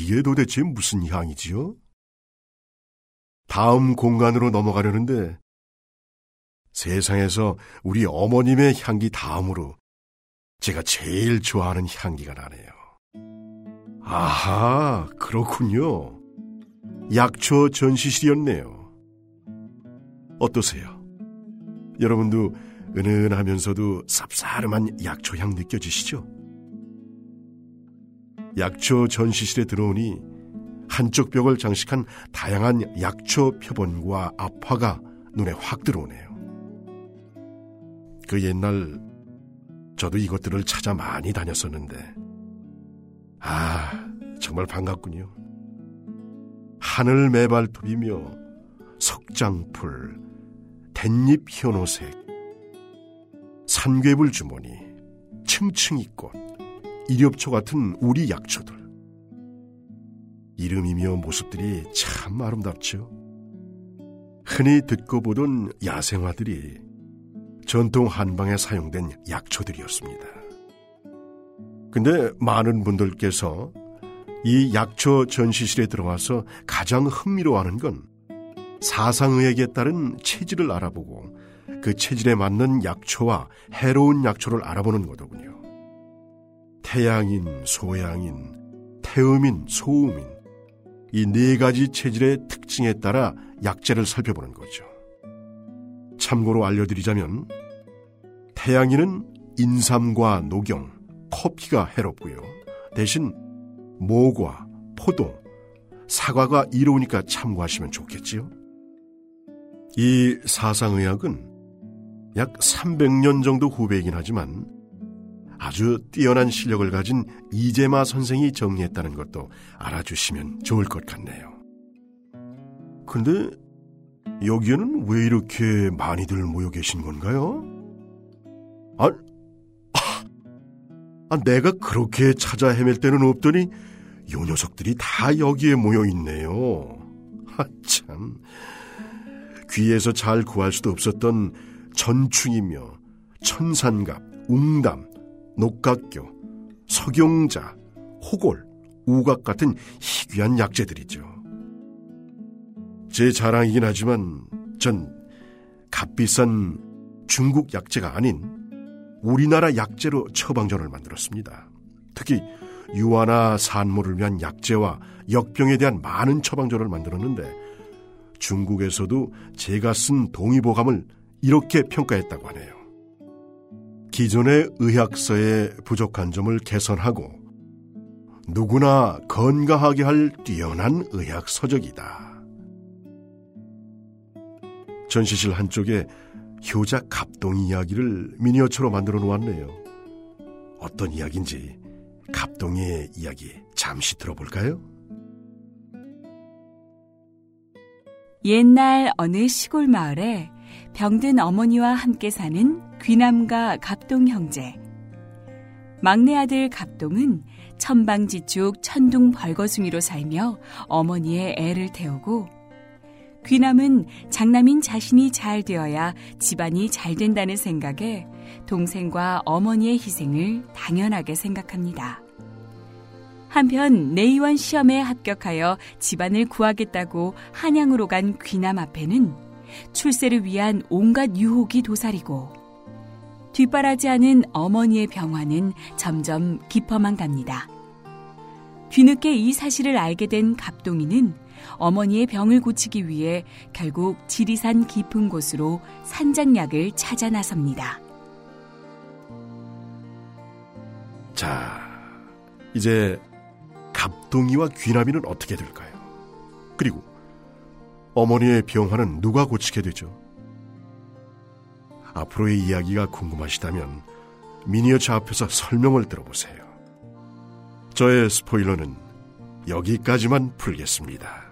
이게 도대체 무슨 향이지요? 다음 공간으로 넘어가려는데 세상에서 우리 어머님의 향기 다음으로 제가 제일 좋아하는 향기가 나네요. 아하, 그렇군요. 약초 전시실이었네요. 어떠세요? 여러분도 은은하면서도 쌉싸름한 약초향 느껴지시죠? 약초 전시실에 들어오니 한쪽 벽을 장식한 다양한 약초 표본과 앞화가 눈에 확 들어오네요. 그 옛날 저도 이것들을 찾아 많이 다녔었는데 정말 반갑군요. 하늘 매발톱이며 석장풀, 댄잎 현오색, 산괴불 주머니, 층층이꽃, 이렵초 같은 우리 약초들. 이름이며 모습들이 참 아름답죠. 흔히 듣고 보던 야생화들이 전통 한방에 사용된 약초들이었습니다. 근데 많은 분들께서 이 약초 전시실에 들어와서 가장 흥미로워하는 건 사상의학에 따른 체질을 알아보고 그 체질에 맞는 약초와 해로운 약초를 알아보는 거더군요. 태양인, 소양인, 태음인, 소음인, 이 네 가지 체질의 특징에 따라 약재를 살펴보는 거죠. 참고로 알려드리자면 태양인은 인삼과 녹용, 커피가 해롭고요. 대신 모과, 포도, 사과가 이로우니까 참고하시면 좋겠지요. 이 사상의학은 약 300년 정도 후배이긴 하지만 아주 뛰어난 실력을 가진 이재마 선생이 정리했다는 것도 알아주시면 좋을 것 같네요. 근데 여기에는 왜 이렇게 많이들 모여 계신 건가요? 내가 그렇게 찾아 헤맬 때는 없더니 요 녀석들이 다 여기에 모여 있네요. 참, 귀에서 잘 구할 수도 없었던 전충이며 천산갑, 웅담, 녹각교, 석용자, 호골, 우각 같은 희귀한 약재들이죠. 제 자랑이긴 하지만 전 값비싼 중국 약재가 아닌 우리나라 약재로 처방전을 만들었습니다. 특히 유화나 산모를 위한 약재와 역병에 대한 많은 처방전을 만들었는데 중국에서도 제가 쓴 동의보감을 이렇게 평가했다고 하네요. 기존의 의학서의 부족한 점을 개선하고 누구나 건강하게 할 뛰어난 의학 서적이다. 전시실 한쪽에 효자 갑동이 이야기를 미니어처로 만들어 놓았네요. 어떤 이야기인지 갑동이의 이야기 잠시 들어볼까요? 옛날 어느 시골 마을에 병든 어머니와 함께 사는 귀남과 갑동 형제. 막내 아들 갑동은 천방지축 천둥벌거숭이로 살며 어머니의 애를 태우고, 귀남은 장남인 자신이 잘 되어야 집안이 잘 된다는 생각에 동생과 어머니의 희생을 당연하게 생각합니다. 한편 내의원 시험에 합격하여 집안을 구하겠다고 한양으로 간 귀남 앞에는 출세를 위한 온갖 유혹이 도사리고, 뒷바라지하는 어머니의 병화는 점점 깊어만 갑니다. 뒤늦게 이 사실을 알게 된 갑동이는 어머니의 병을 고치기 위해 결국 지리산 깊은 곳으로 산장약을 찾아 나섭니다. 자, 이제 갑동이와 귀남이는 어떻게 될까요? 그리고 어머니의 병화는 누가 고치게 되죠? 앞으로의 이야기가 궁금하시다면 미니어처 앞에서 설명을 들어보세요. 저의 스포일러는 여기까지만 풀겠습니다.